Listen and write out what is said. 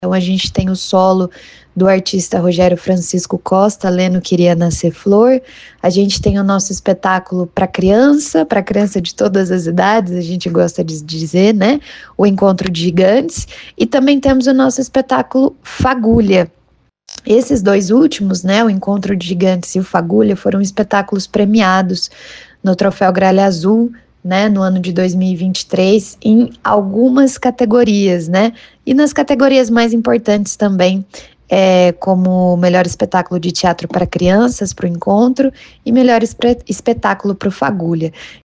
Então a gente tem o solo do artista Rogério Francisco Costa, Leno Queria Nascer Flor. A gente tem o nosso espetáculo para criança de todas as idades, a gente gosta de dizer, né? O Encontro de Gigantes. E também temos o nosso espetáculo Fagulha. Esses dois últimos, né, o Encontro de Gigantes e o Fagulha, foram espetáculos premiados no Troféu Gralha Azul, né, no ano de 2023, em algumas categorias, né, e nas categorias mais importantes também, como melhor espetáculo de teatro para crianças, para o Encontro, e melhor espetáculo para o Fagulha.